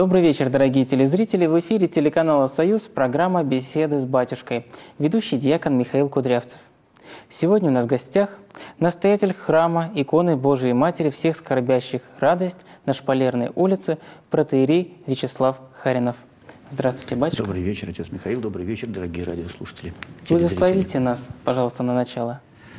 Добрый вечер, дорогие телезрители. В эфире телеканала «Союз» программа «Беседы с батюшкой». Ведущий диакон Михаил Кудрявцев. Сегодня у нас в гостях настоятель храма иконы Божией Матери всех скорбящих радость на Шпалерной улице протоиерей Вячеслав Харинов. Здравствуйте, батюшка. Добрый вечер, отец Михаил. Добрый вечер, дорогие радиослушатели. Благословите нас, пожалуйста, на начало.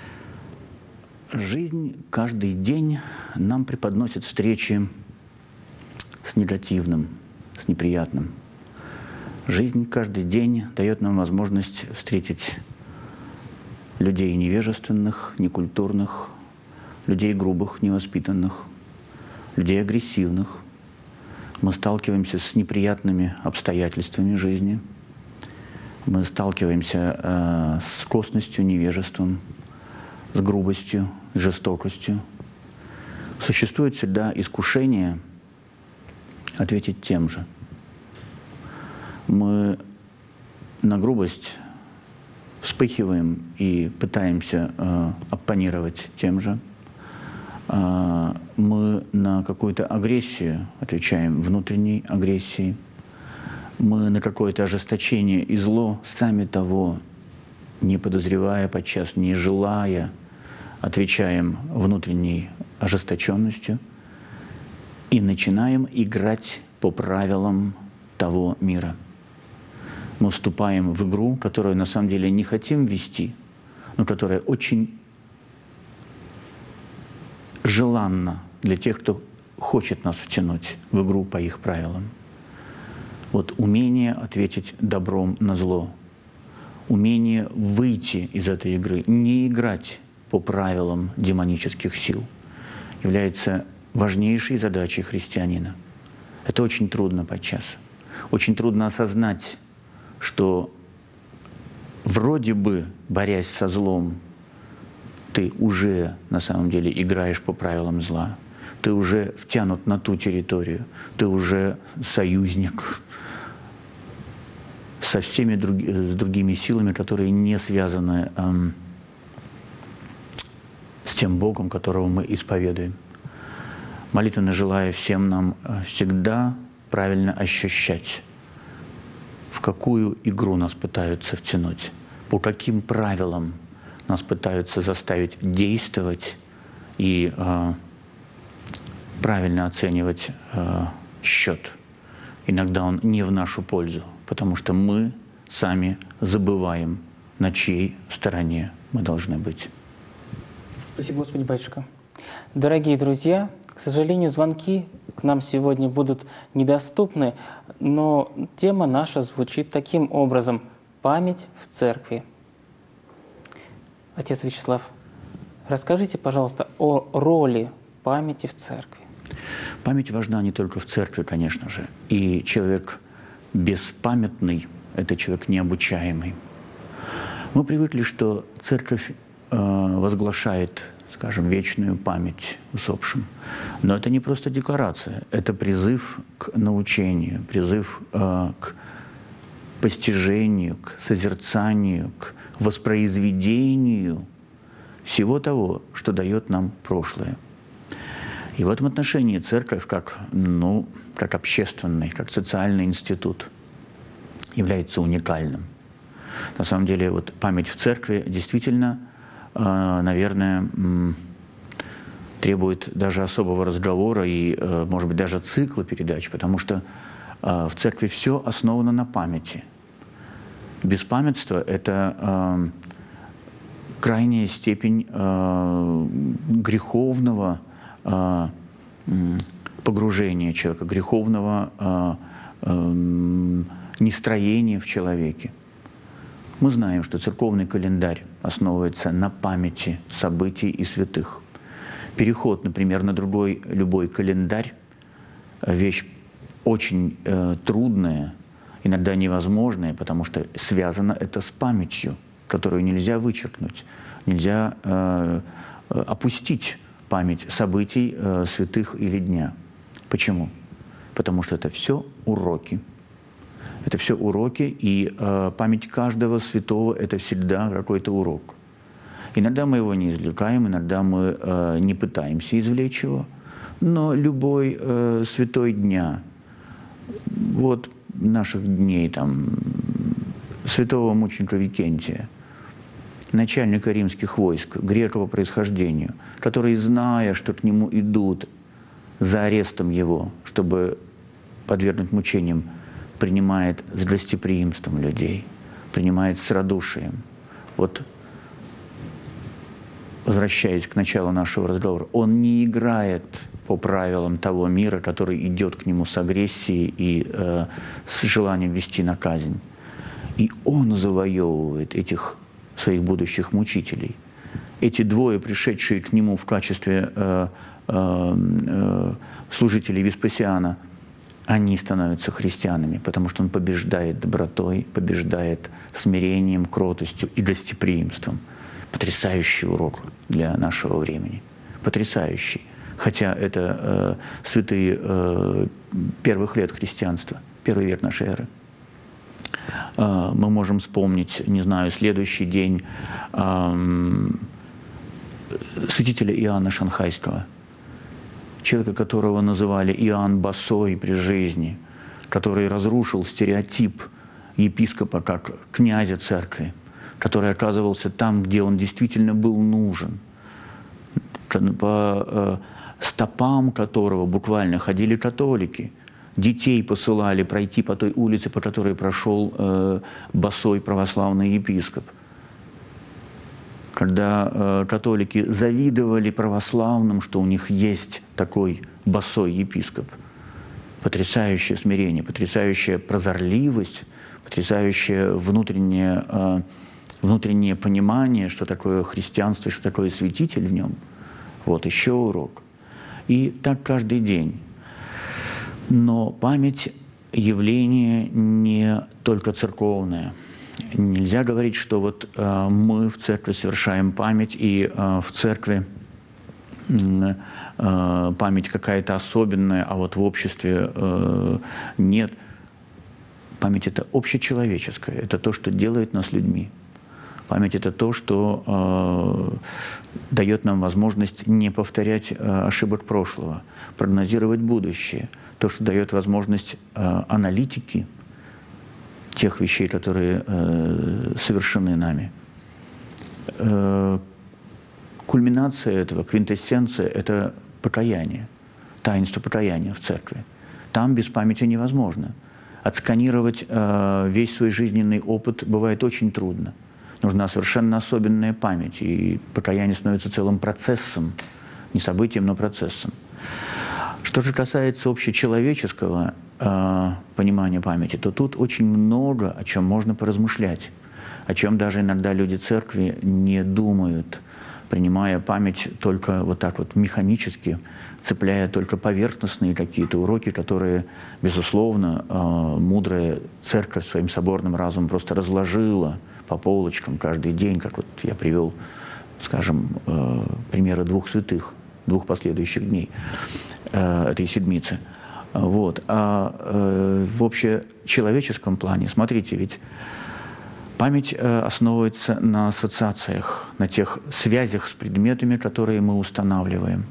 Жизнь каждый день нам преподносит встречи с негативным, с неприятным. Жизнь каждый день дает нам возможность встретить людей невежественных, некультурных, людей грубых, невоспитанных, людей агрессивных. Мы сталкиваемся с неприятными обстоятельствами жизни. Мы сталкиваемся с косностью, невежеством, с грубостью, с жестокостью. Существует всегда искушение ответить тем же. Мы на грубость вспыхиваем и пытаемся оппонировать тем же. Мы на какую-то агрессию отвечаем внутренней агрессией. Мы на какое-то ожесточение и зло, сами того не подозревая, подчас не желая, отвечаем внутренней ожесточенностью и начинаем играть по правилам того мира. Мы вступаем в игру, которую на самом деле не хотим вести, но которая очень желанна для тех, кто хочет нас втянуть в игру по их правилам. Вот умение ответить добром на зло, умение выйти из этой игры, не играть по правилам демонических сил, является важнейшей задачей христианина. Это очень трудно подчас. Очень трудно осознать, что вроде бы, борясь со злом, ты уже на самом деле играешь по правилам зла. Ты уже втянут на ту территорию. Ты уже союзник со всеми с другими силами, которые не связаны с тем Богом, которого мы исповедуем. Молитвенно желаю всем нам всегда правильно ощущать, в какую игру нас пытаются втянуть, по каким правилам нас пытаются заставить действовать и правильно оценивать счет. Иногда он не в нашу пользу, потому что мы сами забываем, на чьей стороне мы должны быть. Спасибо, Господи, батюшка. Дорогие друзья, к сожалению, звонки к нам сегодня будут недоступны, но тема наша звучит таким образом – память в церкви. Отец Вячеслав, расскажите, пожалуйста, о роли памяти в церкви. Память важна не только в церкви, конечно же. И человек беспамятный – это человек необучаемый. Мы привыкли, что церковь возглашает, скажем, вечную память усопшим. Но это не просто декларация, это призыв к научению, призыв к постижению, к созерцанию, к воспроизведению всего того, что дает нам прошлое. И в этом отношении церковь, как общественный, как социальный институт, является уникальным. На самом деле, вот память в церкви действительно, наверное, требует даже особого разговора и, может быть, даже цикла передач, потому что в церкви все основано на памяти. Беспамятство – это крайняя степень греховного погружения человека, греховного нестроения в человеке. Мы знаем, что церковный календарь основывается на памяти событий и святых. Переход, например, на другой любой календарь – вещь очень трудная, иногда невозможная, потому что связано это с памятью, которую нельзя вычеркнуть, нельзя опустить память событий святых или дня. Почему? Потому что это все уроки. Это все уроки, и память каждого святого – это всегда какой-то урок. Иногда мы его не извлекаем, иногда мы не пытаемся извлечь его, но любой святой дня, вот наших дней, там, святого мученика Викентия, начальника римских войск, грека по происхождению, который, зная, что к нему идут за арестом его, чтобы подвергнуть мучениям, принимает с гостеприимством людей, принимает с радушием. Вот, возвращаясь к началу нашего разговора, он не играет по правилам того мира, который идет к нему с агрессией и с желанием вести на казнь. И он завоевывает этих своих будущих мучителей. Эти двое, пришедшие к нему в качестве служителей Веспасиана, они становятся христианами, потому что он побеждает добротой, побеждает смирением, кротостью и гостеприимством. Потрясающий урок для нашего времени. Потрясающий. Хотя это святые первых лет христианства, первый век нашей эры. Мы можем вспомнить, не знаю, следующий день святителя Иоанна Шанхайского, человека, которого называли Иоанн Босой при жизни, который разрушил стереотип епископа как князя церкви, который оказывался там, где он действительно был нужен, по стопам которого буквально ходили католики. Детей посылали пройти по той улице, по которой прошел босой православный епископ. Когда католики завидовали православным, что у них есть такой босой епископ. Потрясающее смирение, потрясающая прозорливость, потрясающее внутреннее понимание, что такое христианство, что такое святитель в нем. Вот еще урок. И так каждый день. Но память – явление не только церковное. Нельзя говорить, что вот мы в церкви совершаем память, и в церкви память какая-то особенная, а вот в обществе нет. Память – это общечеловеческое, это то, что делает нас людьми. Память – это то, что дает нам возможность не повторять ошибок прошлого, прогнозировать будущее, то, что дает возможность аналитики тех вещей, которые совершены нами. Кульминация этого, квинтэссенция – это покаяние, таинство покаяния в церкви. Там без памяти невозможно. Отсканировать весь свой жизненный опыт бывает очень трудно. Нужна совершенно особенная память, и покаяние становится целым процессом, не событием, но процессом. Что же касается общечеловеческого понимания памяти, то тут очень много о чем можно поразмышлять, о чем даже иногда люди церкви не думают, принимая память только вот так вот механически, цепляя только поверхностные какие-то уроки, которые, безусловно, мудрая церковь своим соборным разумом просто разложила по полочкам каждый день, как вот я привел, скажем, примеры двух святых, двух последующих дней этой седмицы. Вот. А в общечеловеческом плане, смотрите, ведь память основывается на ассоциациях, на тех связях с предметами, которые мы устанавливаем.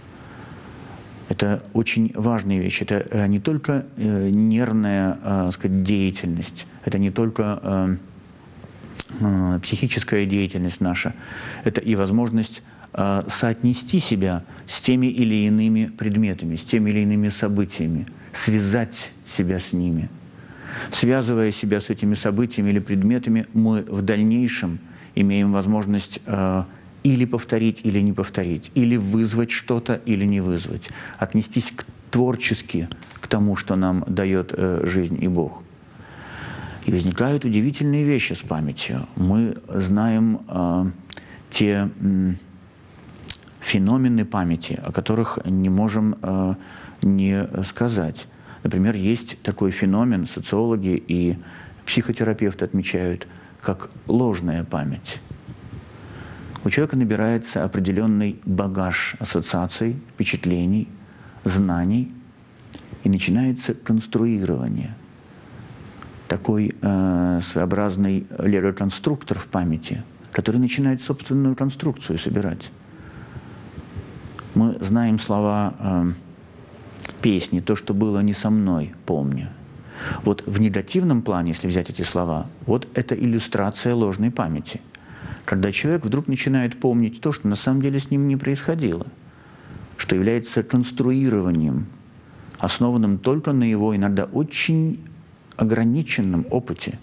Это очень важная вещь. Это не только нервная, так сказать, деятельность, это не только психическая деятельность наша, это и возможность соотнести себя с теми или иными предметами, с теми или иными событиями, связать себя с ними. Связывая себя с этими событиями или предметами, мы в дальнейшем имеем возможность или повторить, или не повторить, или вызвать что-то, или не вызвать, отнестись творчески к тому, что нам дает жизнь и Бог. И возникают удивительные вещи с памятью. Мы знаем те феномены памяти, о которых не можем не сказать. Например, есть такой феномен, социологи и психотерапевты отмечают, как ложная память. У человека набирается определенный багаж ассоциаций, впечатлений, знаний, и начинается конструирование. Такой своеобразный лего-конструктор в памяти, который начинает собственную конструкцию собирать. Мы знаем слова песни «То, что было не со мной, помню». Вот в негативном плане, если взять эти слова, вот это иллюстрация ложной памяти. Когда человек вдруг начинает помнить то, что на самом деле с ним не происходило, что является конструированием, основанным только на его иногда очень ограниченном опыте.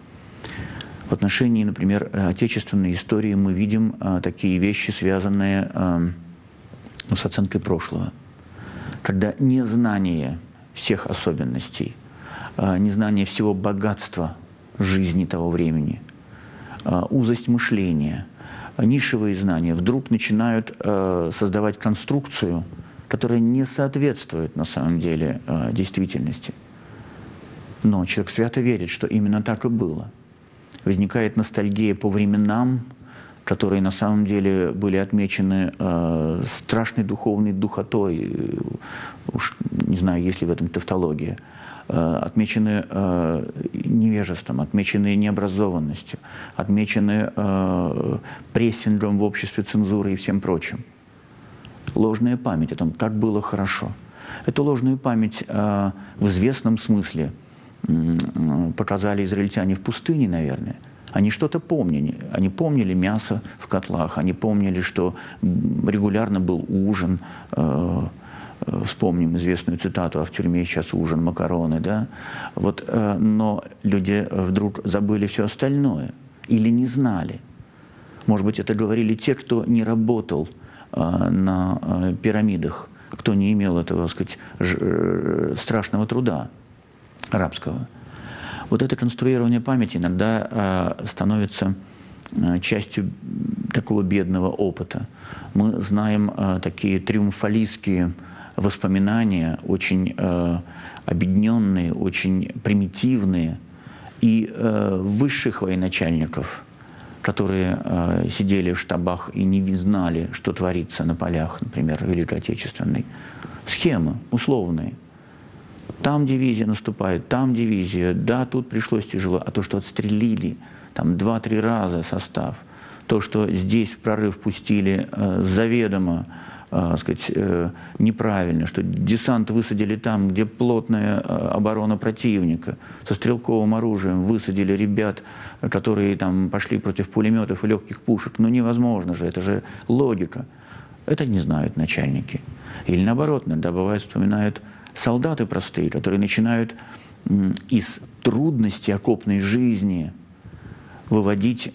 В отношении, например, отечественной истории мы видим такие вещи, связанные с оценкой прошлого. Когда незнание всех особенностей, незнание всего богатства жизни того времени, узость мышления, нишевые знания вдруг начинают создавать конструкцию, которая не соответствует на самом деле действительности. Но человек свято верит, что именно так и было. Возникает ностальгия по временам, которые на самом деле были отмечены страшной духовной духотой, уж не знаю, есть ли в этом тавтология, отмечены невежеством, отмечены необразованностью, отмечены прессингом в обществе, цензурой и всем прочим. Ложная память о том, как было хорошо. Эту ложную память в известном смысле показали израильтяне в пустыне, наверное. Они что-то помнили. Они помнили мясо в котлах, они помнили, что регулярно был ужин. Вспомним известную цитату: «А в тюрьме сейчас ужин, макароны». Да? Вот, но люди вдруг забыли все остальное или не знали. Может быть, это говорили те, кто не работал на пирамидах, кто не имел этого, так сказать, страшного труда арабского. Вот это конструирование памяти иногда становится частью такого бедного опыта. Мы знаем такие триумфалистские воспоминания, очень обедненные, очень примитивные, и высших военачальников, которые сидели в штабах и не знали, что творится на полях, например, Великой Отечественной. Схемы условные. Там дивизия наступает, там дивизия, да, тут пришлось тяжело. А то, что отстрелили там 2-3 раза состав, то, что здесь в прорыв пустили заведомо, сказать, неправильно, что десант высадили там, где плотная оборона противника, со стрелковым оружием высадили ребят, которые там пошли против пулеметов и легких пушек. Ну невозможно же, это же логика. Это не знают начальники. Или наоборот, иногда бывает, вспоминают солдаты простые, которые начинают из трудностей окопной жизни выводить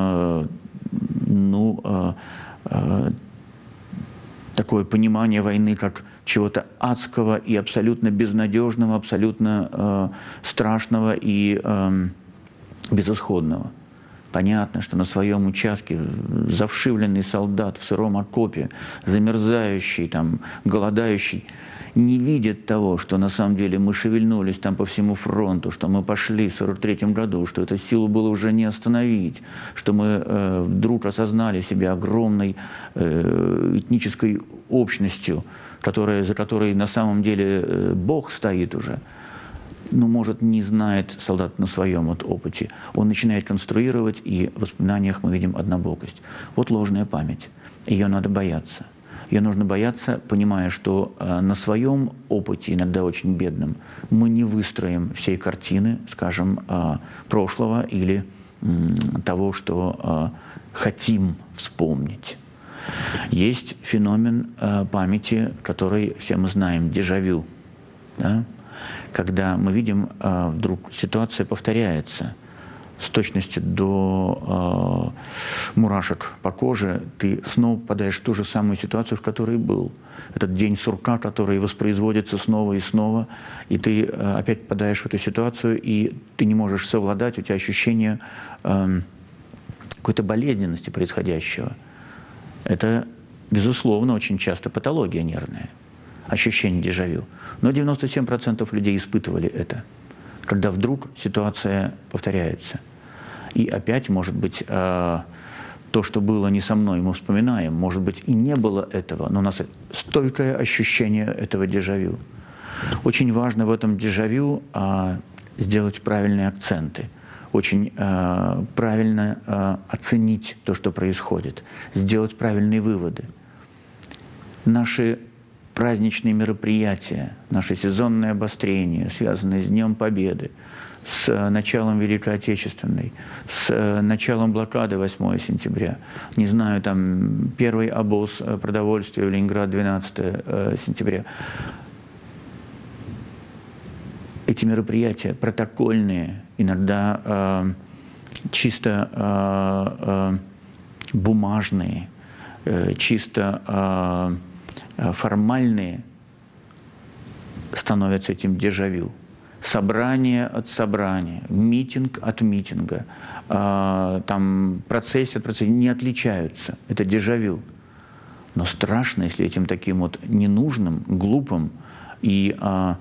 такое понимание войны как чего-то адского и абсолютно безнадежного, абсолютно страшного и безысходного. Понятно, что на своем участке завшивленный солдат в сыром окопе, замерзающий, там, голодающий, не видит того, что на самом деле мы шевельнулись там по всему фронту, что мы пошли в 1943 году, что эту силу было уже не остановить, что мы вдруг осознали себя огромной этнической общностью, за которой на самом деле Бог стоит уже. Но, может, не знает солдат на своем вот опыте. Он начинает конструировать, и в воспоминаниях мы видим однобокость. Вот ложная память. Ее надо бояться. Ее нужно бояться, понимая, что на своем опыте, иногда очень бедном, мы не выстроим всей картины, скажем, прошлого или того, что хотим вспомнить. Есть феномен памяти, который все мы знаем, дежавю. Да? Когда мы видим, вдруг ситуация повторяется с точностью до мурашек по коже, ты снова попадаешь в ту же самую ситуацию, в которой был. Этот день сурка, который воспроизводится снова и снова, и ты опять попадаешь в эту ситуацию, и ты не можешь совладать, у тебя ощущение какой-то болезненности происходящего. Это, безусловно, очень часто патология нервная, ощущение дежавю. Но 97% людей испытывали это, когда вдруг ситуация повторяется. И опять, может быть, то, что было не со мной, мы вспоминаем, может быть, и не было этого, но у нас стойкое ощущение этого дежавю. Очень важно в этом дежавю сделать правильные акценты, очень правильно оценить то, что происходит, сделать правильные выводы. Наши праздничные мероприятия, наши сезонные обострения, связанные с Днем Победы, с началом Великой Отечественной, с началом блокады 8 сентября, не знаю, там первый обоз продовольствия в Ленинград 12 сентября. Эти мероприятия протокольные, иногда чисто бумажные, чисто формальные, становятся этим дежавю. Собрание от собрания, митинг от митинга, там процессия от процессии не отличаются. Это дежавю. Но страшно, если этим таким вот ненужным, глупым и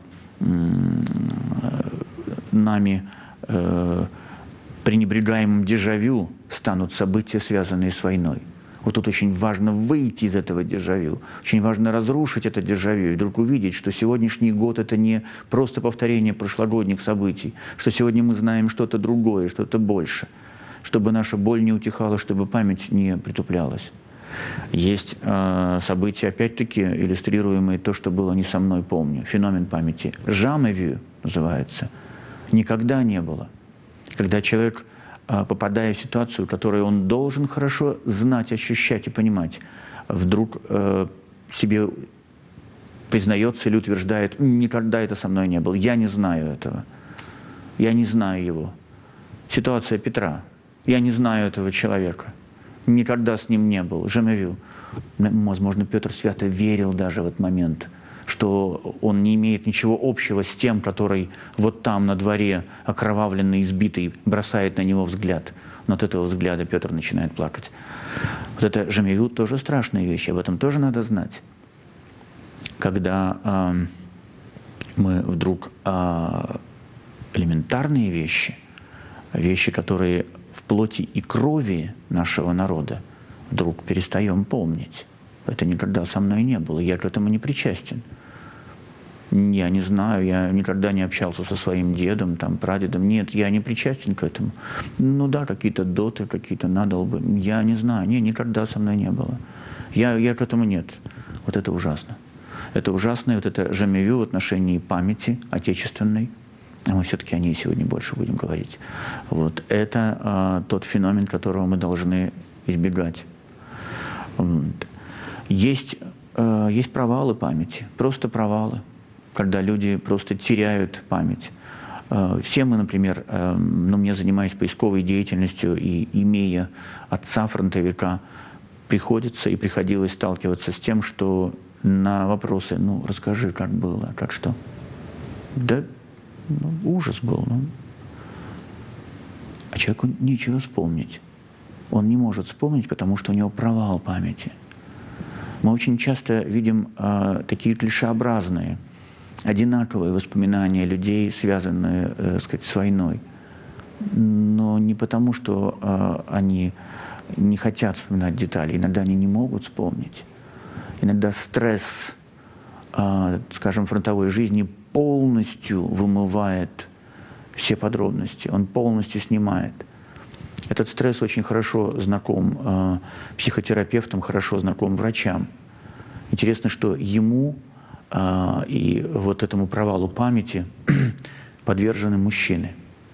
нами пренебрегаемым дежавю станут события, связанные с войной. Вот тут очень важно выйти из этого дежавю, очень важно разрушить это дежавю и вдруг увидеть, что сегодняшний год – это не просто повторение прошлогодних событий, что сегодня мы знаем что-то другое, что-то больше, чтобы наша боль не утихала, чтобы память не притуплялась. Есть события, опять-таки, иллюстрируемые то, что было не со мной, помню. Феномен памяти. Jamais vu называется. Никогда не было. Когда человек, попадая в ситуацию, которую он должен хорошо знать, ощущать и понимать, вдруг себе признается или утверждает: никогда это со мной не было, я не знаю этого, я не знаю его. Ситуация Петра. Я не знаю этого человека. Никогда с ним не был. Jamais vu. Возможно, Петр свято верил даже в этот момент, что он не имеет ничего общего с тем, который вот там на дворе, окровавленный, избитый, бросает на него взгляд. Но от этого взгляда Петр начинает плакать. Вот это jamais vu тоже страшная вещь, об этом тоже надо знать. Когда мы вдруг элементарные вещи, вещи, которые в плоти и крови нашего народа, вдруг перестаем помнить. Это никогда со мной не было, я к этому не причастен. Я не знаю, я никогда не общался со своим дедом, там, прадедом. Нет, я не причастен к этому. Ну да, какие-то доты, какие-то надолбы. Я не знаю, нет, никогда со мной не было. Я к этому нет. Вот это ужасно. Это ужасно, и вот это jamais vu в отношении памяти отечественной. Мы все-таки о ней сегодня больше будем говорить. Вот. Это тот феномен, которого мы должны избегать. Есть провалы памяти, просто провалы, когда люди просто теряют память. Все мы, например, я занимаюсь поисковой деятельностью, и имея отца фронтовика, приходилось сталкиваться с тем, что на вопросы: ну, расскажи, как было, как что. Да, ужас был. А человеку нечего вспомнить. Он не может вспомнить, потому что у него провал памяти. Мы очень часто видим такие клишеобразные, одинаковые воспоминания людей, связанные, с войной. Но не потому, что они не хотят вспоминать детали. Иногда они не могут вспомнить. Иногда стресс, скажем, фронтовой жизни полностью вымывает все подробности. Он полностью снимает. Этот стресс очень хорошо знаком психотерапевтам, хорошо знаком врачам. Интересно, что ему и вот этому провалу памяти подвержены мужчины.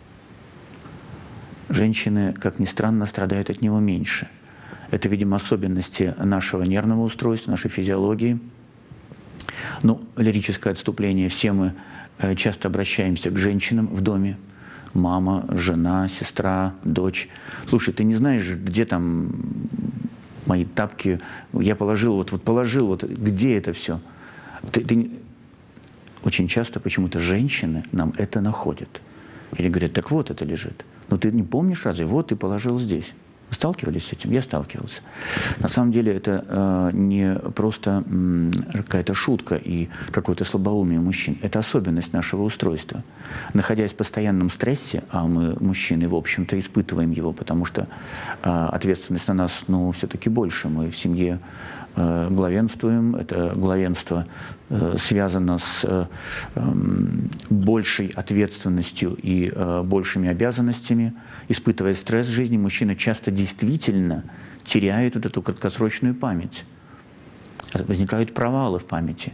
Женщины, как ни странно, страдают от него меньше. Это, видимо, особенности нашего нервного устройства, нашей физиологии. Лирическое отступление. Все мы часто обращаемся к женщинам в доме. Мама, жена, сестра, дочь. Слушай, ты не знаешь, где там мои тапки? Я положил, положил, где это все? Очень часто почему-то женщины нам это находят. Или говорят: так вот это лежит. Но ты не помнишь разве? Вот ты положил здесь. Вы сталкивались с этим? Я сталкивался. На самом деле это не просто какая-то шутка и какое-то слабоумие мужчин. Это особенность нашего устройства. Находясь в постоянном стрессе, а мы, мужчины, в общем-то, испытываем его, потому что ответственность на нас, все-таки больше. Мы в семье главенствуем. Это главенство связано с большей ответственностью и большими обязанностями. Испытывая стресс в жизни, мужчина часто действительно теряет эту краткосрочную память. Возникают провалы в памяти.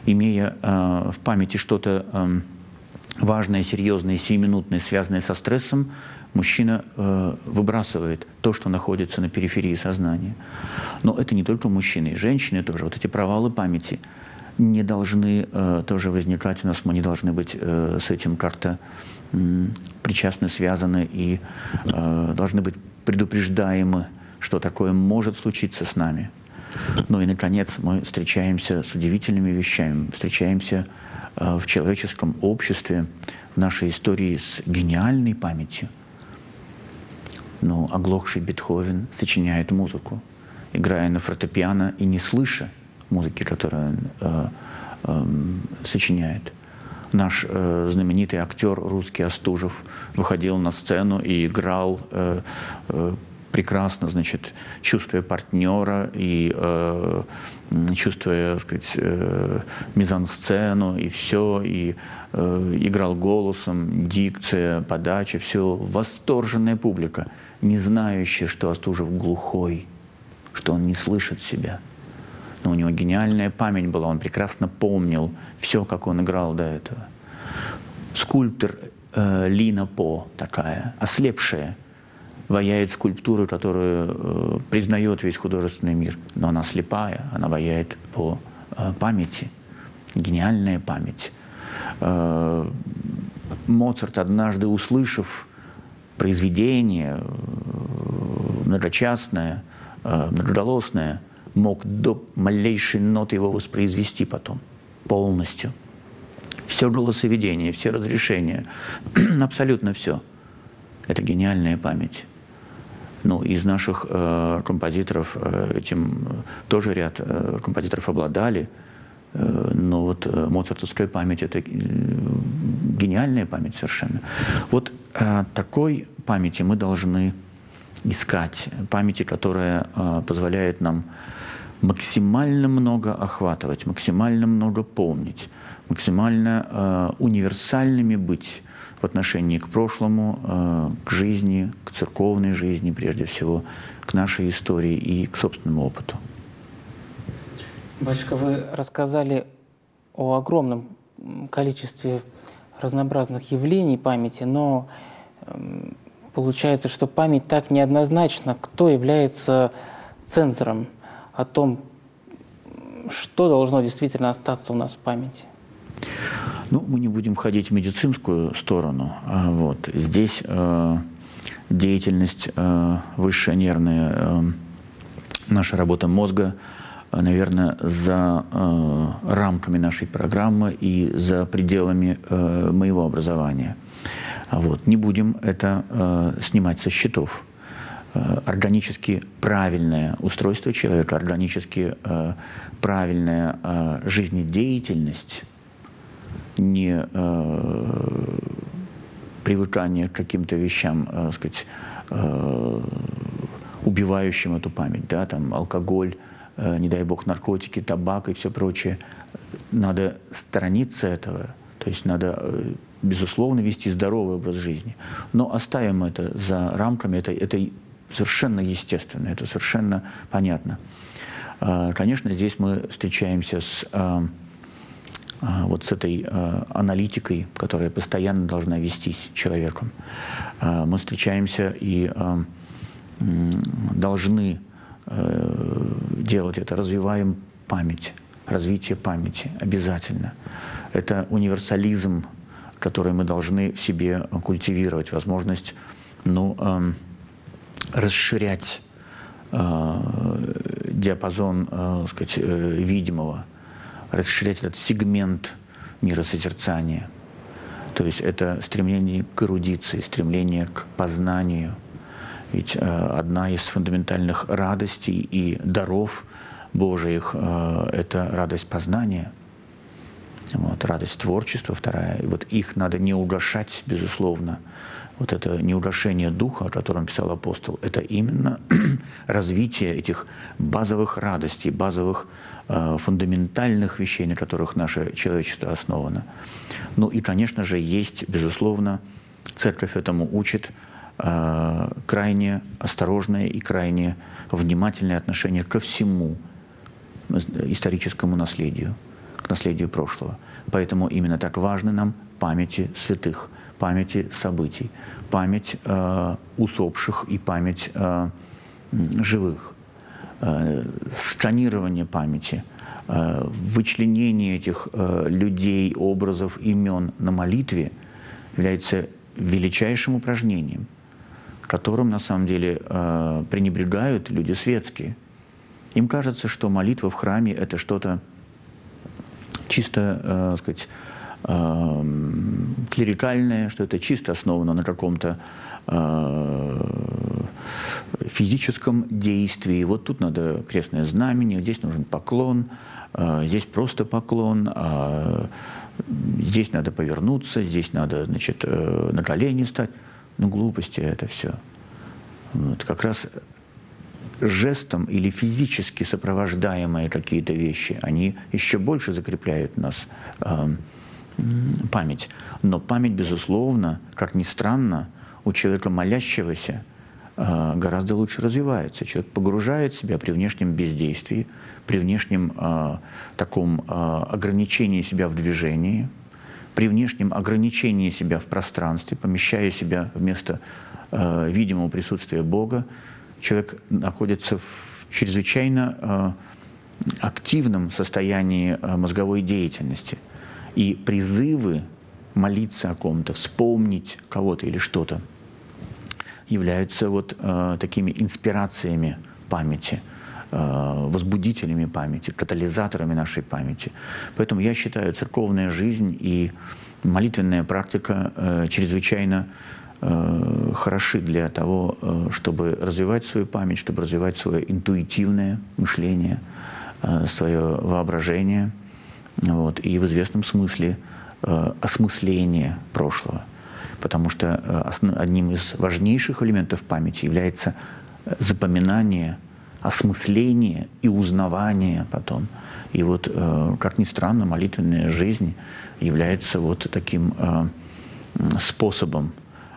имея в памяти что-то важное, серьезное, сиюминутное, связанное со стрессом, мужчина выбрасывает то, что находится на периферии сознания. Но это не только мужчины, и женщины тоже. Вот эти провалы памяти не должны тоже возникать у нас, мы не должны быть с этим как-то причастны, связаны и должны быть предупреждаемы, что такое может случиться с нами. Ну и, наконец, мы встречаемся с удивительными вещами, встречаемся в человеческом обществе, в нашей истории с гениальной памятью. Ну, оглохший Бетховен сочиняет музыку, играя на фортепиано и не слыша музыки, которую он сочиняет. Наш знаменитый актер русский Остужев выходил на сцену и играл прекрасно, значит, чувствуя партнера и чувствуя, так сказать, мизансцену и все, и играл голосом, дикция, подача, все, восторженная публика, не знающая, что Остужев глухой, что он не слышит себя. Но у него гениальная память была, он прекрасно помнил все, как он играл до этого. Скульптор Лина По такая, ослепшая, ваяет скульптуру, которую признает весь художественный мир, но она слепая, она ваяет по памяти, гениальная память. Моцарт, однажды услышав произведение многочастное, многоголосное, мог до малейшей ноты его воспроизвести потом, полностью. Все голосоведение, все разрешения, абсолютно все. Это гениальная память. Ну, из наших композиторов этим тоже ряд композиторов обладали, но вот моцартовская память – это гениальная память совершенно. Вот такой памяти мы должны искать, памяти, которая позволяет нам максимально много охватывать, максимально много помнить, максимально универсальными быть в отношении к прошлому, к жизни, к церковной жизни, прежде всего, к нашей истории и к собственному опыту. Батюшка, вы рассказали о огромном количестве разнообразных явлений памяти, но получается, что память так неоднозначна. Кто является цензором о том, что должно действительно остаться у нас в памяти? Ну, мы не будем входить в медицинскую сторону. Вот. Здесь деятельность высшая нервная, наша работа мозга, наверное, за рамками нашей программы и за пределами моего образования. Вот. Не будем это снимать со счетов. Органически правильное устройство человека, органически правильная жизнедеятельность, не привыкание к каким-то вещам, сказать, убивающим эту память, да, там алкоголь, не дай бог наркотики, табак и все прочее. Надо сторониться этого, то есть надо, безусловно, вести здоровый образ жизни. Но оставим это за рамками, это совершенно естественно, это совершенно понятно. Конечно, здесь мы встречаемся с вот с этой аналитикой, которая постоянно должна вестись человеком. Мы встречаемся и должны делать это, развиваем память, развитие памяти обязательно. Это универсализм, который мы должны в себе культивировать, возможность, ну, расширять диапазон, сказать, видимого, расширять этот сегмент миросозерцания. То есть это стремление к эрудиции, стремление к познанию. Ведь одна из фундаментальных радостей и даров Божиих – это радость познания, вот, радость творчества вторая. И вот их надо не угашать, безусловно. Вот это неугашение духа, о котором писал апостол, это именно развитие этих базовых радостей, базовых фундаментальных вещей, на которых наше человечество основано. Ну и, конечно же, есть, безусловно, церковь этому учит, крайне осторожное и крайне внимательное отношение ко всему историческому наследию, к к наследию прошлого. Поэтому именно так важны нам памяти святых, памяти событий, память усопших и память живых, сканирование памяти, вычленение этих людей, образов, имен на молитве является величайшим упражнением, которым на самом деле пренебрегают люди светские. Им кажется, что молитва в храме – это что-то чисто, сказать, клерикальное, что это чисто основано на каком-то физическом действии. Вот тут надо крестное знамение, здесь нужен поклон, здесь просто поклон, здесь надо повернуться, здесь надо, значит, на колени встать. Ну, глупости это все. Вот, как раз жестом или физически сопровождаемые какие-то вещи, они еще больше закрепляют в нас память. Но память, безусловно, как ни странно, у человека молящегося гораздо лучше развивается. Человек погружает себя при внешнем бездействии, при внешнем таком ограничении себя в движении, при внешнем ограничении себя в пространстве, помещая себя вместо видимого присутствия Бога. Человек находится в чрезвычайно активном состоянии мозговой деятельности. И призывы молиться о ком-то, вспомнить кого-то или что-то являются вот такими инспирациями памяти, возбудителями памяти, катализаторами нашей памяти. Поэтому я считаю, церковная жизнь и молитвенная практика чрезвычайно хороши для того, чтобы развивать свою память, чтобы развивать свое интуитивное мышление, свое воображение, вот, и в известном смысле осмысление прошлого. Потому что одним из важнейших элементов памяти является запоминание, осмысление и узнавание потом. И вот, как ни странно, молитвенная жизнь является вот таким способом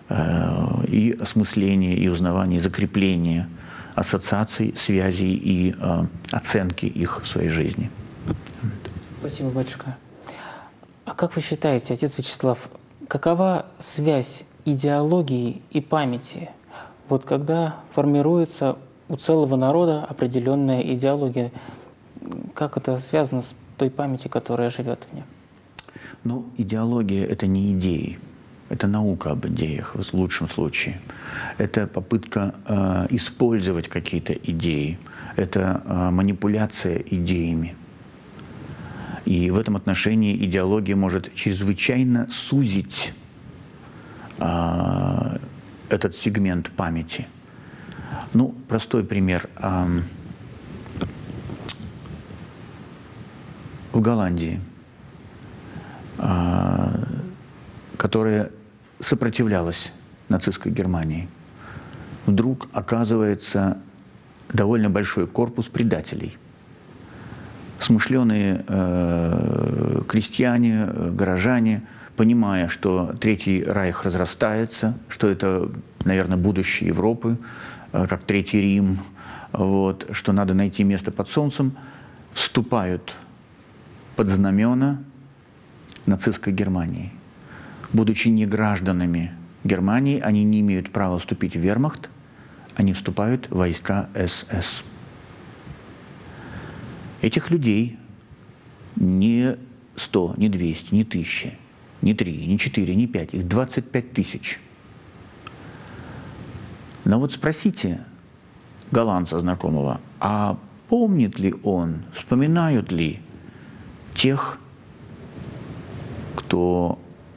и осмысления, и узнавания, и закрепления ассоциаций, связей и оценки их в своей жизни. Спасибо, батюшка. А как вы считаете, отец Вячеслав, какова связь идеологии и памяти? Вот когда формируется у целого народа определенная идеология, как это связано с той памятью, которая живет в нем? Ну, идеология — это не идеи. Это наука об идеях в лучшем случае. Это попытка использовать какие-то идеи. Это манипуляция идеями. И в этом отношении идеология может чрезвычайно сузить этот сегмент памяти. Ну, простой пример. В Голландии, которая сопротивлялась нацистской Германии, вдруг оказывается довольно большой корпус предателей. Смышленые крестьяне, горожане, понимая, что Третий Райх разрастается, что это, наверное, будущее Европы, как Третий Рим, вот, что надо найти место под солнцем, вступают под знамена нацистской Германии. Будучи не гражданами Германии, они не имеют права вступить в вермахт, они вступают в войска СС. Этих людей не 100, не 200, не 1000, не 3, не 4, не 5, их 25 тысяч. Но вот спросите голландца знакомого, а помнит ли он, вспоминают ли тех, кто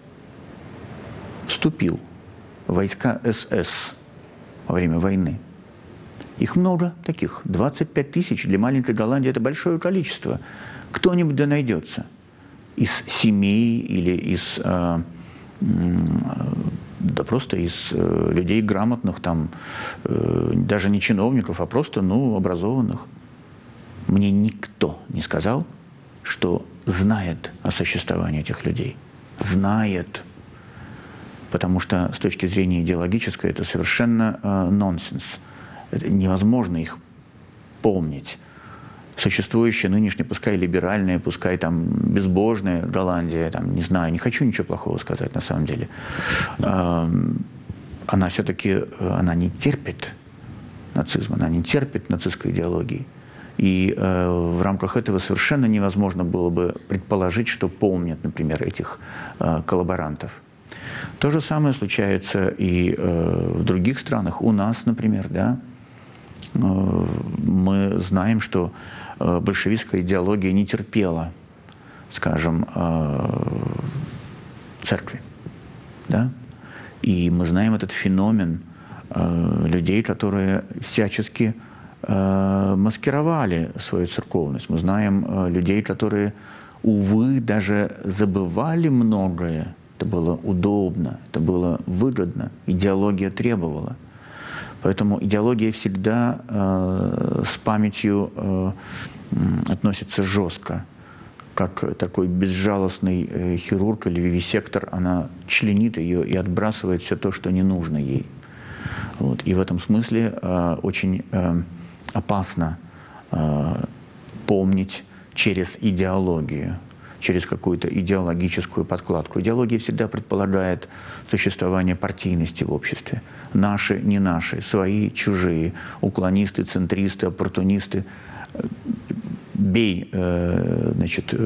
вступил в войска СС во время войны? Их много таких, 25 тысяч. Для маленькой Голландии это большое количество. Кто-нибудь да найдется из семей или из, да просто из людей грамотных, там, даже не чиновников, а просто, ну, образованных. Мне никто не сказал, что знает о существовании этих людей. Знает. Потому что с точки зрения идеологической это совершенно нонсенс. Это невозможно их помнить. существующая нынешняя, пускай либеральная, пускай там безбожная Голландия, там, не знаю, не хочу ничего плохого сказать на самом деле, она все-таки она не терпит нацизма, она не терпит нацистской идеологии. И в рамках этого совершенно невозможно было бы предположить, что помнят, например, этих коллаборантов. То же самое случается и в других странах. У нас, например, да, мы знаем, что большевистская идеология не терпела, скажем, церкви. Да? И мы знаем этот феномен людей, которые всячески маскировали свою церковность. Мы знаем людей, которые, увы, даже забывали многое. Это было удобно, это было выгодно, идеология требовала. Поэтому идеология всегда с памятью относится жестко. Как такой безжалостный хирург или вивисектор, она членит ее и отбрасывает все то, что не нужно ей. Вот. И в этом смысле очень опасно помнить через идеологию, через какую-то идеологическую подкладку. Идеология всегда предполагает существование партийности в обществе. Наши, не наши, свои, чужие, уклонисты, центристы, оппортунисты. Бей, значит,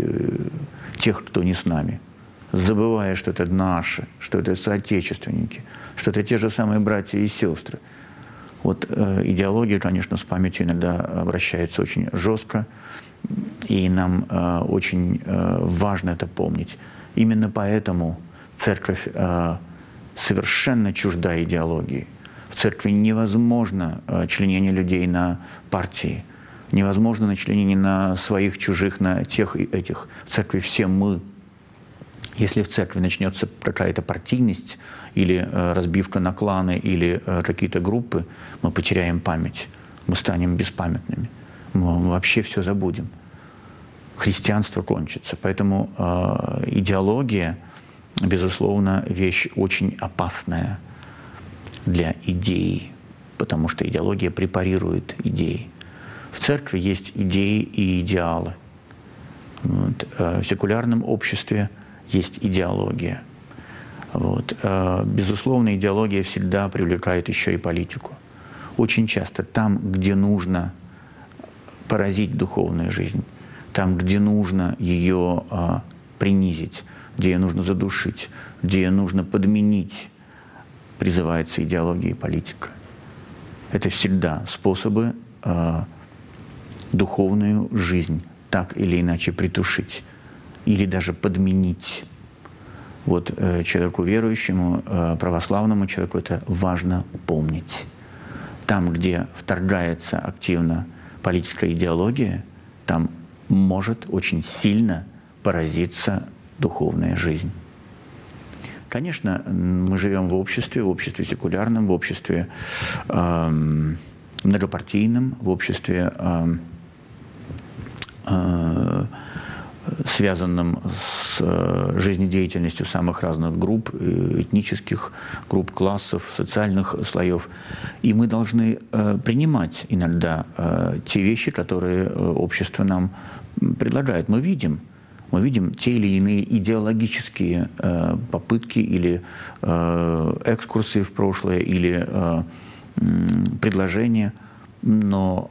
тех, кто не с нами, забывая, что это наши, что это соотечественники, что это те же самые братья и сестры. Вот идеология, конечно, с памятью иногда обращается очень жестко, и нам очень важно это помнить. Именно поэтому церковь совершенно чужда идеологии. В церкви невозможно членение людей на партии, невозможно начленение на своих, чужих, на тех и этих. В церкви все мы. Если в церкви начнется какая-то партийность или разбивка на кланы или какие-то группы, мы потеряем память, мы станем беспамятными, мы вообще все забудем. Христианство кончится. Поэтому идеология, безусловно, вещь очень опасная для идеи, потому что идеология препарирует идеи. В церкви есть идеи и идеалы. Вот. В секулярном обществе есть идеология. Вот. Безусловно, идеология всегда привлекает еще и политику. Очень часто там, где нужно поразить духовную жизнь, там, где нужно ее принизить, где ее нужно задушить, где ее нужно подменить, призывается идеология и политика. Это всегда способы духовную жизнь так или иначе притушить или даже подменить. Вот человеку верующему, православному человеку это важно помнить. Там, где вторгается активно политическая идеология, там может очень сильно поразиться духовная жизнь. Конечно, мы живем в обществе секулярном, в обществе многопартийном, в обществе связанным с жизнедеятельностью самых разных групп, этнических групп, классов, социальных слоев. И мы должны принимать иногда те вещи, которые общество нам предлагает. Мы видим те или иные идеологические попытки или экскурсы в прошлое, или предложения, но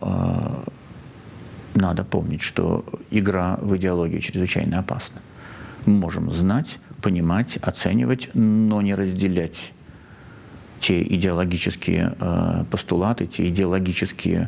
надо помнить, что игра в идеологии чрезвычайно опасна. Мы можем знать, понимать, оценивать, но не разделять те идеологические постулаты, те идеологические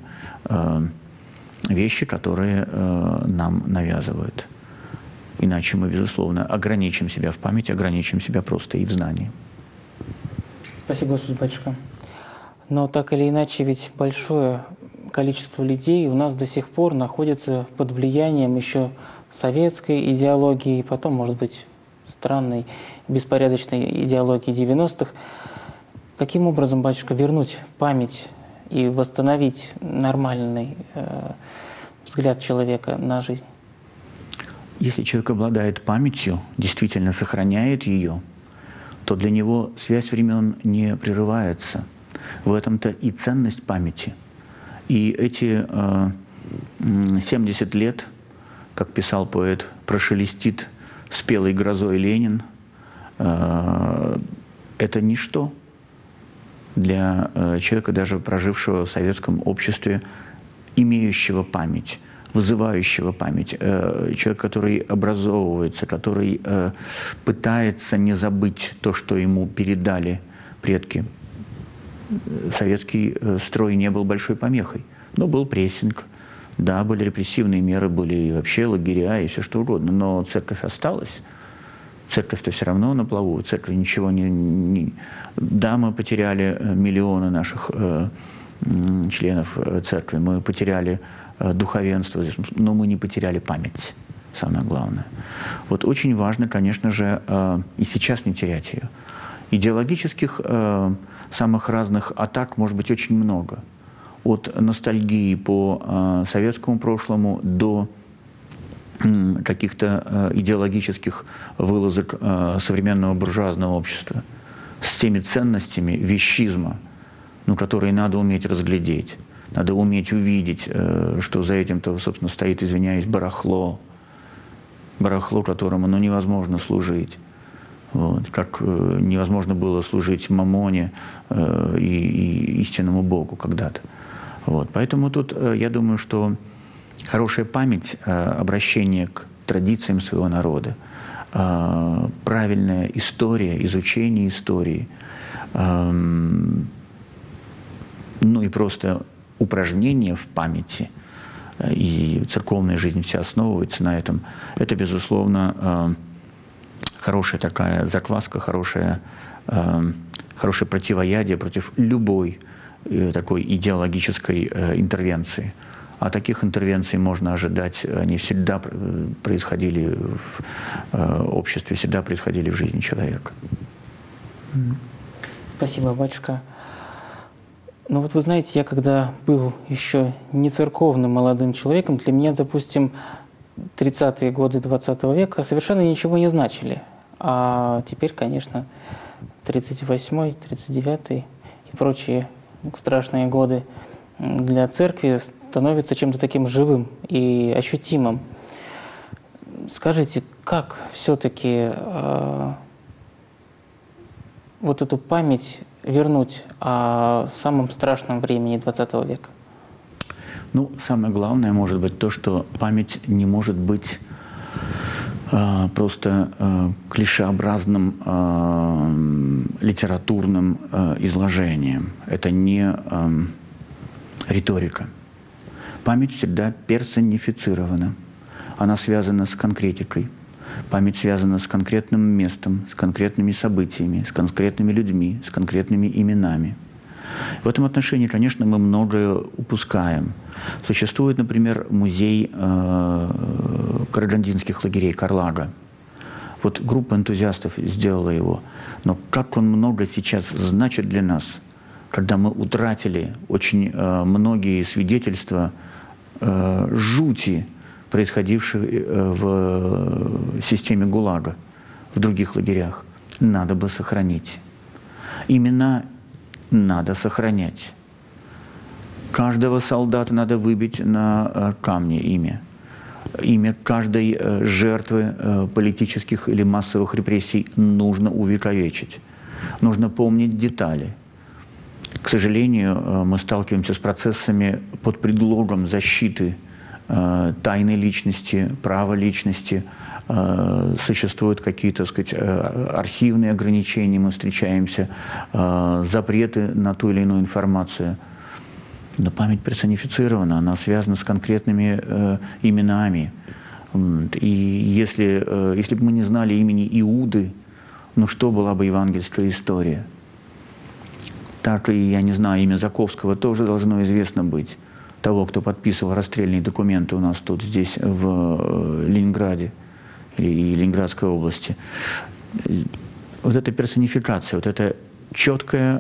вещи, которые нам навязывают. Иначе мы, безусловно, ограничим себя в памяти, ограничим себя просто и в знании. Спасибо, Господи, батюшка. Но так или иначе, ведь большое количество людей у нас до сих пор находится под влиянием еще советской идеологии, потом, может быть, странной, беспорядочной идеологии 90-х. Каким образом, батюшка, вернуть память и восстановить нормальный взгляд человека на жизнь? Если человек обладает памятью, действительно сохраняет ее, то для него связь времен не прерывается. В этом-то и ценность памяти. И эти 70 лет, как писал поэт, прошелестит спелой грозой Ленин. Это ничто для человека, даже прожившего в советском обществе, имеющего память, вызывающего память. Человек, который образовывается, который пытается не забыть то, что ему передали предки. Советский строй не был большой помехой, но был прессинг. Да, были репрессивные меры, были и вообще лагеря, и все что угодно, но церковь осталась. Церковь-то все равно на плаву, церковь ничего не... Да, мы потеряли миллионы наших членов церкви, мы потеряли духовенство, но мы не потеряли память, самое главное. Вот очень важно, конечно же, и сейчас не терять ее. Идеологических самых разных атак может быть очень много. От ностальгии по советскому прошлому до каких-то идеологических вылазок современного буржуазного общества с теми ценностями вещизма, ну, которые надо уметь разглядеть, надо уметь увидеть, что за этим-то, собственно, стоит, извиняюсь, барахло, которому, ну, невозможно служить. Вот, как невозможно было служить Мамоне и истинному Богу когда-то. Вот, поэтому тут, я думаю, что хорошая память, обращение к традициям своего народа, правильная история, изучение истории, ну и просто упражнение в памяти, и церковная жизнь вся основывается на этом, это, безусловно, хорошая такая закваска, хорошее противоядие против любой такой идеологической интервенции. А таких интервенций можно ожидать, они всегда происходили в обществе, всегда происходили в жизни человека. Спасибо, батюшка. Ну вот вы знаете, я когда был еще не церковным молодым человеком, для меня, допустим, 30-е годы 20 века совершенно ничего не значили. А теперь, конечно, 38-й, 39-й и прочие страшные годы для церкви становятся чем-то таким живым и ощутимым. Скажите, как все-таки вот эту память вернуть о самом страшном времени 20 века? Ну, самое главное может быть то, что память не может быть просто клишеобразным литературным изложением. Это не риторика. Память всегда персонифицирована. Она связана с конкретикой. Память связана с конкретным местом, с конкретными событиями, с конкретными людьми, с конкретными именами. В этом отношении, конечно, мы многое упускаем. Существует, например, музей карагандинских лагерей «Карлага». Вот группа энтузиастов сделала его. Но как он много сейчас значит для нас, когда мы утратили очень многие свидетельства жути, происходившей в системе ГУЛАГа, в других лагерях. Надо бы сохранить. Имена надо сохранять. Каждого солдата надо выбить на камне имя. Имя каждой жертвы политических или массовых репрессий нужно увековечить. Нужно помнить детали. К сожалению, мы сталкиваемся с процессами под предлогом защиты тайны личности, права личности. Существуют какие-то, так сказать, архивные ограничения, мы встречаемся, запреты на ту или иную информацию. Но память персонифицирована, она связана с конкретными именами. И если бы мы не знали имени Иуды, ну что была бы евангельская история? Так и, я не знаю, имя Заковского тоже должно известно быть. Того, кто подписывал расстрельные документы у нас тут, здесь, в Ленинграде и Ленинградской области. Вот эта персонификация, вот это четкое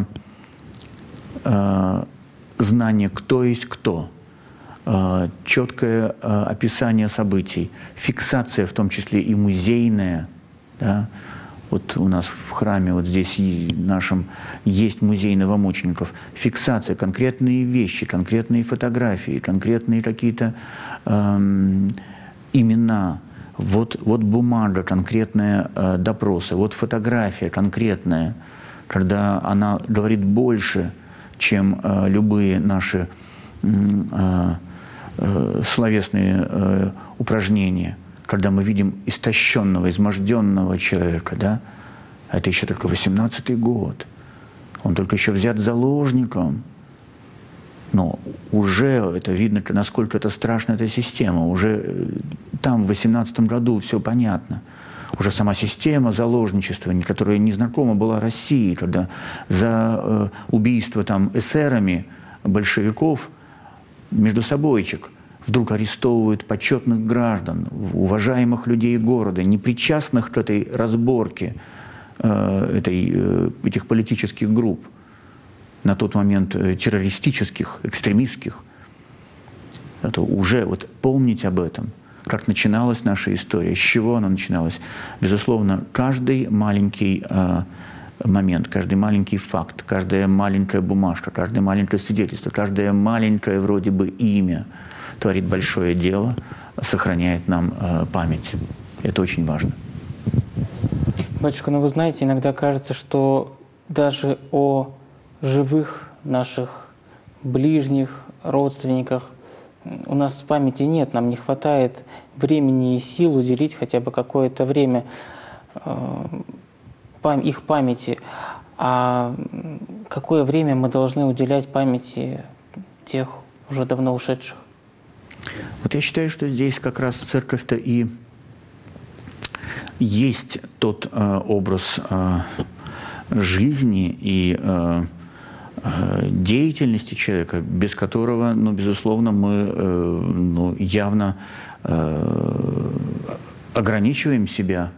знание, кто есть кто, четкое описание событий, фиксация, в том числе и музейная, да, Вот у нас в храме, вот здесь нашем, есть музей новомучеников. Фиксация, конкретные вещи, конкретные фотографии, конкретные какие-то имена. Вот бумага, конкретные допросы, вот фотография конкретная, когда она говорит больше, чем любые наши словесные упражнения. Когда мы видим истощенного, изможденного человека, да, это еще только 18-й год, он только еще взят заложником, но уже это видно, насколько это страшна эта система, уже там в 18-м году все понятно, уже сама система заложничества, которая не знакома была России, когда за убийство там эсерами большевиков между собойчик вдруг арестовывают почетных граждан, уважаемых людей города, непричастных к этой разборке этих политических групп, на тот момент террористических, экстремистских. Это уже вот помнить об этом, как начиналась наша история, с чего она начиналась. Безусловно, каждый маленький момент, каждый маленький факт, каждая маленькая бумажка, каждое маленькое свидетельство, каждое маленькое вроде бы имя творит большое дело, сохраняет нам память. Это очень важно. Батюшка, ну вы знаете, иногда кажется, что даже о живых наших ближних, родственниках у нас памяти нет, нам не хватает времени и сил уделить хотя бы какое-то время их памяти. А какое время мы должны уделять памяти тех уже давно ушедших? Вот я считаю, что здесь как раз церковь-то и есть тот образ жизни и деятельности человека, без которого, ну, безусловно, мы явно ограничиваем себя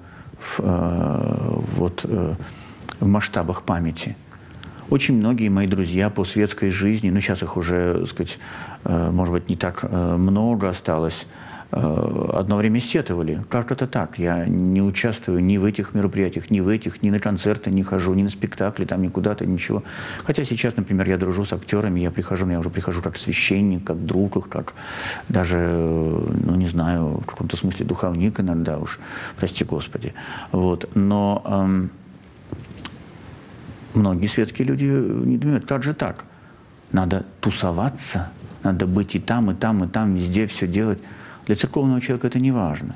в масштабах памяти. Очень многие мои друзья по светской жизни, ну сейчас их уже, так сказать, может быть, не так много осталось, одно время сетовали. Как это так? Я не участвую ни в этих мероприятиях, ни в этих, ни на концерты не хожу, ни на спектакли, там никуда-то, ничего. Хотя сейчас, например, я дружу с актерами, я уже прихожу как священник, как друг, как даже, ну не знаю, в каком-то смысле духовник иногда уж, прости Господи. Вот. Но многие светские люди не думают, как же так? Надо тусоваться, надо быть и там, и там, и там, везде все делать. Для церковного человека это не важно.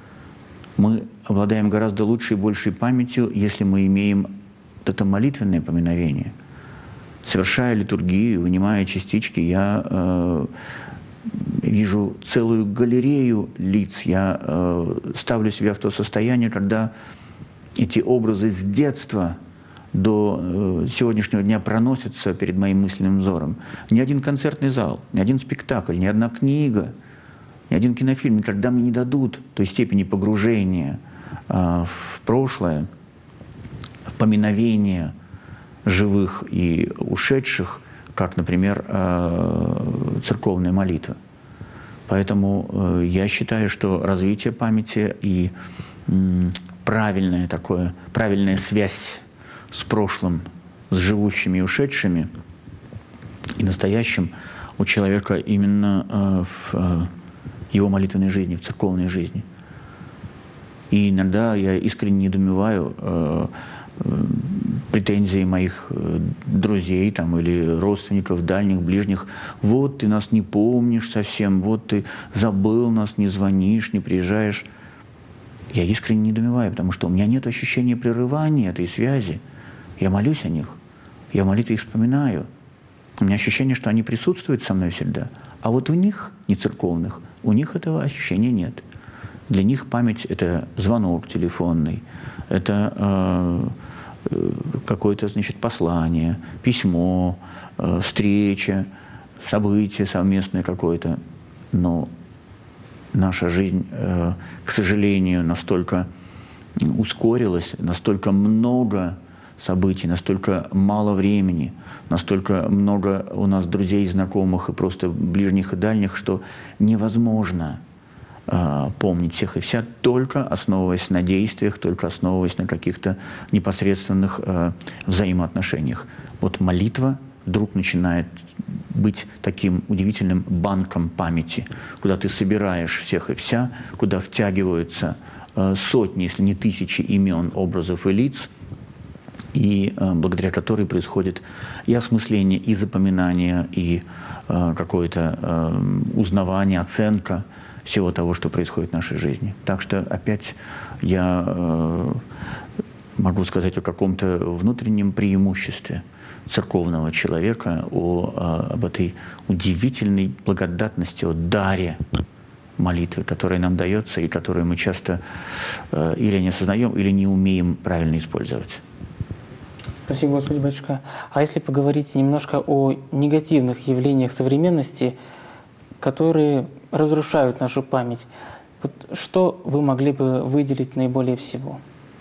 Мы обладаем гораздо лучшей и большей памятью, если мы имеем это молитвенное поминовение. Совершая литургию, вынимая частички, я вижу целую галерею лиц. Я ставлю себя в то состояние, когда эти образы с детства до сегодняшнего дня проносятся перед моим мысленным взором. Ни один концертный зал, ни один спектакль, ни одна книга, ни один кинофильм никогда мне не дадут той степени погружения в прошлое, поминовения живых и ушедших, как, например, церковная молитва. Поэтому я считаю, что развитие памяти и правильная связь с прошлым, с живущими и ушедшими и настоящим у человека именно в его молитвенной жизни, в церковной жизни. И иногда я искренне недоумеваю претензии моих друзей там, или родственников, дальних, ближних. Вот ты нас не помнишь совсем, вот ты забыл нас, не звонишь, не приезжаешь. Я искренне недоумеваю, потому что у меня нет ощущения прерывания этой связи. Я молюсь о них, я в молитве их вспоминаю. У меня ощущение, что они присутствуют со мной всегда. А вот у них, не церковных, у них этого ощущения нет. Для них память – это звонок телефонный, это какое-то, значит, послание, письмо, встреча, событие совместное какое-то. Но наша жизнь, к сожалению, настолько ускорилась, настолько много событий, настолько мало времени, настолько много у нас друзей, знакомых и просто ближних и дальних, что невозможно помнить всех и вся, только основываясь на действиях, только основываясь на каких-то непосредственных взаимоотношениях. Вот молитва вдруг начинает быть таким удивительным банком памяти, куда ты собираешь всех и вся, куда втягиваются сотни, если не тысячи имен, образов и лиц, и благодаря которой происходит и осмысление, и запоминание, и какое-то узнавание, оценка всего того, что происходит в нашей жизни. Так что опять я могу сказать о каком-то внутреннем преимуществе церковного человека, об этой удивительной благодатности, о даре молитвы, которая нам дается и которую мы часто или не осознаем, или не умеем правильно использовать. Спасибо, Господи, батюшка. А если поговорить немножко о негативных явлениях современности, которые разрушают нашу память, вот что вы могли бы выделить наиболее всего?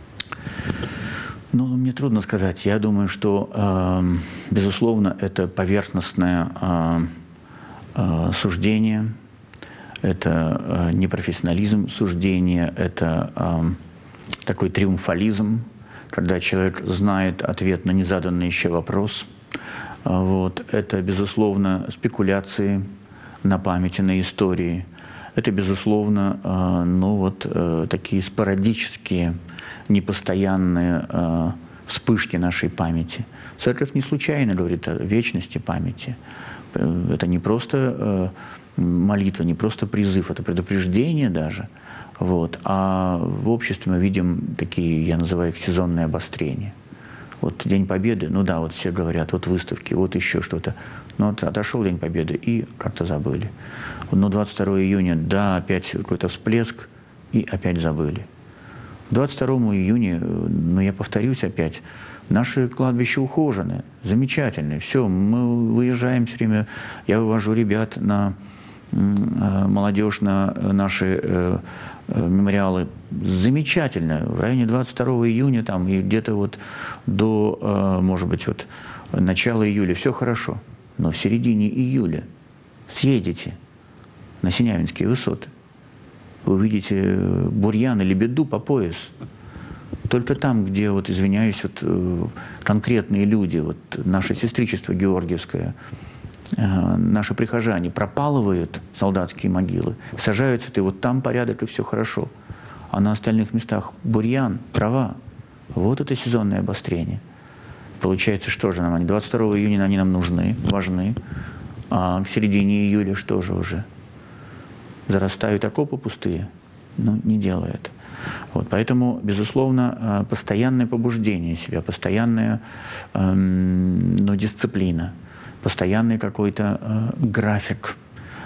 Ну, мне трудно сказать. Я думаю, что, безусловно, это поверхностное суждение, это непрофессионализм суждения, это такой триумфализм, когда человек знает ответ на незаданный еще вопрос. Вот. Это, безусловно, спекуляции на памяти, на истории. Это, безусловно, такие спорадические, непостоянные вспышки нашей памяти. Церковь не случайно говорит о вечности памяти. Это не просто молитва, не просто призыв, это предупреждение даже. Вот. А в обществе мы видим такие, я называю их сезонные обострения. Вот День Победы, ну да, вот все говорят, вот выставки, вот еще что-то. Но вот отошел День Победы и как-то забыли. Но 22 июня, да, опять какой-то всплеск, и опять забыли. 22 июня, ну я повторюсь опять, наши кладбища ухожены, замечательные. Все, мы выезжаем все время, я вывожу ребят на молодежь на наши мемориалы. Замечательно. В районе 22 июня там, и где-то вот до, может быть, вот начала июля все хорошо. Но в середине июля съедете на Синявинские высоты. Вы увидите бурьян или беду по пояс. Только там, где, вот, извиняюсь, вот, конкретные люди, вот наше сестричество Георгиевское, наши прихожане пропалывают солдатские могилы, сажают цветы, вот там порядок и все хорошо. А на остальных местах бурьян, трава. Вот это сезонное обострение. Получается, что же нам они? 22 июня они нам нужны, важны, а к середине июля что же уже? Зарастают окопы пустые? Ну, не делай это. Вот, поэтому, безусловно, постоянное побуждение себя, постоянная дисциплина, постоянный какой-то график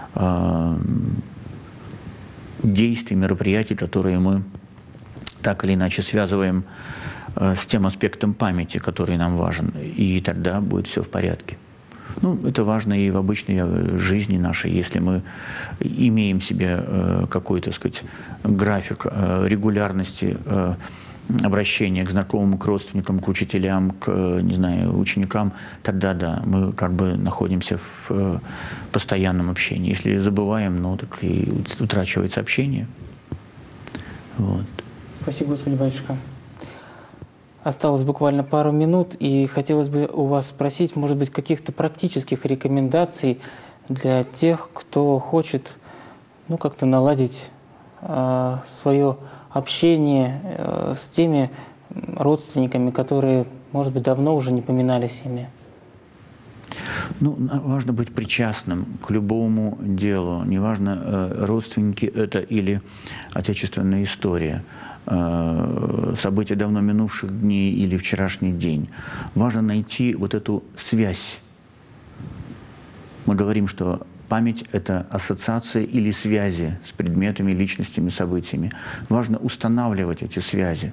действий, мероприятий, которые мы так или иначе связываем с тем аспектом памяти, который нам важен. И тогда будет все в порядке. Ну, это важно и в обычной жизни нашей, если мы имеем себе какой-то, так сказать, график регулярности обращения к знакомым, к родственникам, к учителям, к, не знаю, ученикам, тогда да, мы как бы находимся в постоянном общении. Если забываем, ну, так и утрачивается общение. Вот. Спасибо, Господи, батюшка. Осталось буквально пару минут, и хотелось бы у вас спросить, может быть, каких-то практических рекомендаций для тех, кто хочет, ну, как-то наладить свое общение с теми родственниками, которые, может быть, давно уже не поминались ими. Ну, важно быть причастным к любому делу. Неважно, родственники это или отечественная история, события давно минувших дней или вчерашний день. Важно найти вот эту связь. Мы говорим, что память — это ассоциация или связи с предметами, личностями, событиями. Важно устанавливать эти связи.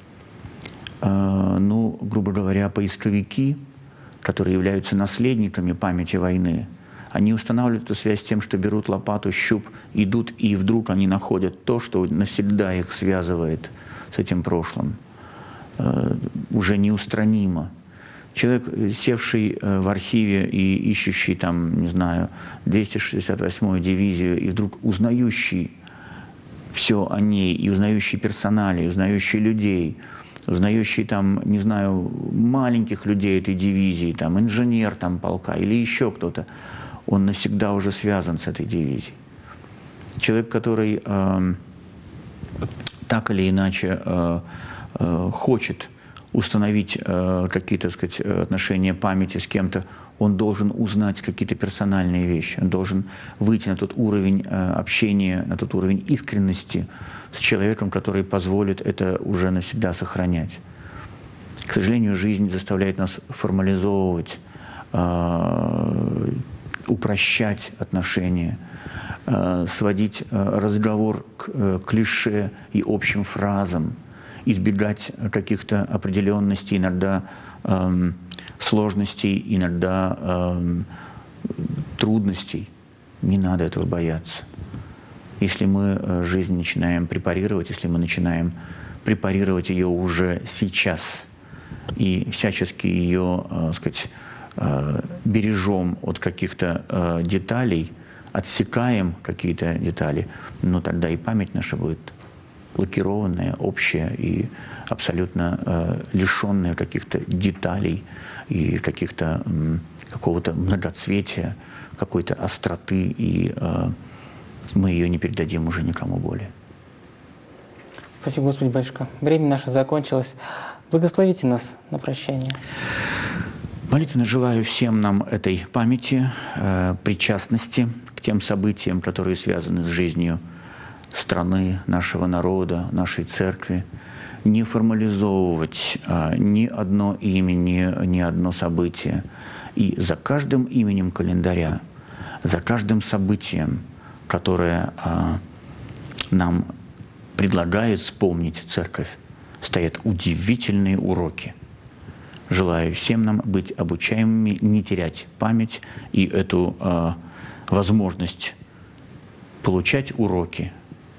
Ну, грубо говоря, поисковики, которые являются наследниками памяти войны, они устанавливают эту связь тем, что берут лопату, щуп, идут, и вдруг они находят то, что навсегда их связывает с этим прошлым. Уже неустранимо. Человек, севший в архиве и ищущий там, не знаю, 268-ю дивизию, и вдруг узнающий все о ней, и узнающий персоналии, узнающий людей, узнающий там, не знаю, маленьких людей этой дивизии, там, инженер там, полка или еще кто-то, он навсегда уже связан с этой дивизией. Человек, который так или иначе хочет установить какие-то, так сказать, отношения памяти с кем-то, он должен узнать какие-то персональные вещи, он должен выйти на тот уровень общения, на тот уровень искренности с человеком, который позволит это уже навсегда сохранять. К сожалению, жизнь заставляет нас формализовывать, упрощать отношения, сводить разговор к клише и общим фразам, избегать каких-то определенностей, иногда сложностей, иногда трудностей. Не надо этого бояться. Если мы жизнь начинаем препарировать, если мы начинаем препарировать ее уже сейчас и всячески ее, сказать, бережем от каких-то деталей, отсекаем какие-то детали, но тогда и память наша будет лакированная, общая и абсолютно лишенная каких-то деталей и каких-то какого-то многоцветия, какой-то остроты, и мы ее не передадим уже никому более. Спасибо, Господи, батюшка. Время наше закончилось. Благословите нас на прощание. Молитвенно желаю всем нам этой памяти, причастности к тем событиям, которые связаны с жизнью страны, нашего народа, нашей церкви, не формализовывать ни одно имя, ни одно событие. И за каждым именем календаря, за каждым событием, которое нам предлагает вспомнить церковь, стоят удивительные уроки. Желаю всем нам быть обучаемыми, не терять память и эту возможность получать уроки,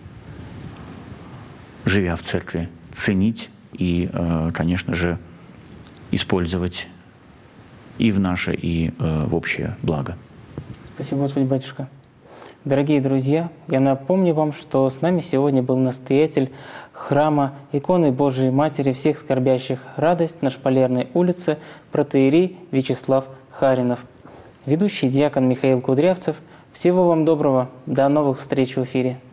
живя в церкви, ценить и, конечно же, использовать и в наше, и в общее благо. Спасибо, Господи, батюшка. Дорогие друзья, я напомню вам, что с нами сегодня был настоятель храма иконы Божией Матери всех скорбящих радость на Шпалерной улице протоиерей Вячеслав Харинов. Ведущий диакон Михаил Кудрявцев. Всего вам доброго. До новых встреч в эфире.